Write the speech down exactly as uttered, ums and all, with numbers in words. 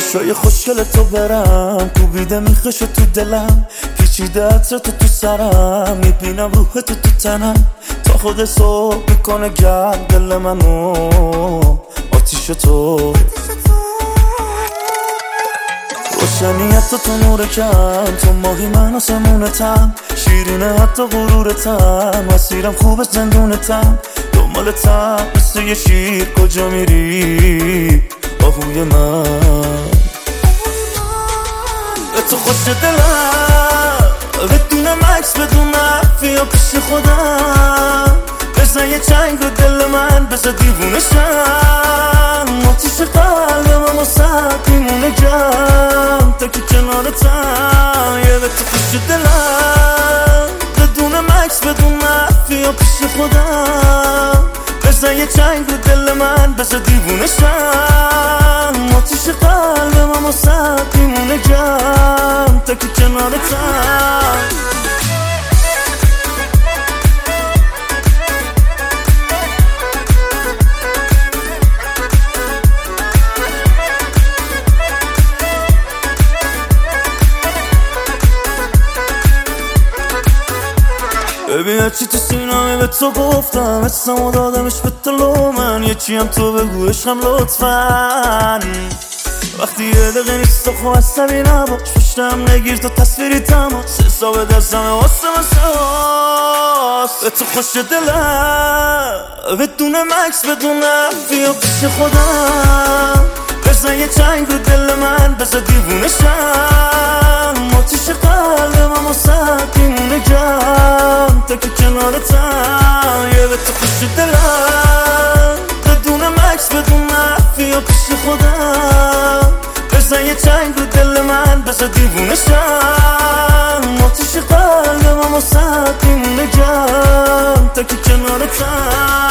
چشای خوشگل تو برم کوبیده میخش تو دلم، پیچیده عطر تو تو سرم، میبینم روح تو تو تنم، تا خود صبح میکنه گرم دل منو آتیش تو. روشنیت تو تو نور کم، تو ماهی من آسمونتم، شیرینه حتی غرورتم، مسیرم خوبه زندونتم، دنبالتم مثل یه شیر کجا میری آهوی من. به تو خوش دلم بدون مکس بدون بیا پیش خودم، بزن یه چنگ رو دل من بزن دیوونشم، آتیش قلبم اما سرد میمونه گرم تا که کنارتم. یه به تو خوش دلم بدون مکس بدون بیا پیش خودم، بزن یه چنگ رو دل من بزن دیوونشم، آتیش قلبم اما سرد میمونه گرم تا که کنارتم. ببین هرچی تو سینمه به تو گفتم، اسمو دادمش به تو من، یکی هم تو بگو عشقم لطفاً. وقتی یه دقیقه نیست تو خواه عصبی نباش، پشتم نگیر تو تصویری تماس، حساب دستمه واسه مساس. به تو خوش دلم بدون مکس بدون بیا پیش خودم، بزن یه چنگ رو دل من بزن دیوونشم، آتیش قلبم اما سرد میمونه گرم تا که کنارتم. یه به تو خوش دلم بدون مکس بدون بیا پیش خودم، بزن یه چنگ رو دل من بزن دیوونشم، آتیش قلبم اما سرد میمونه گرم تا که کنارتم.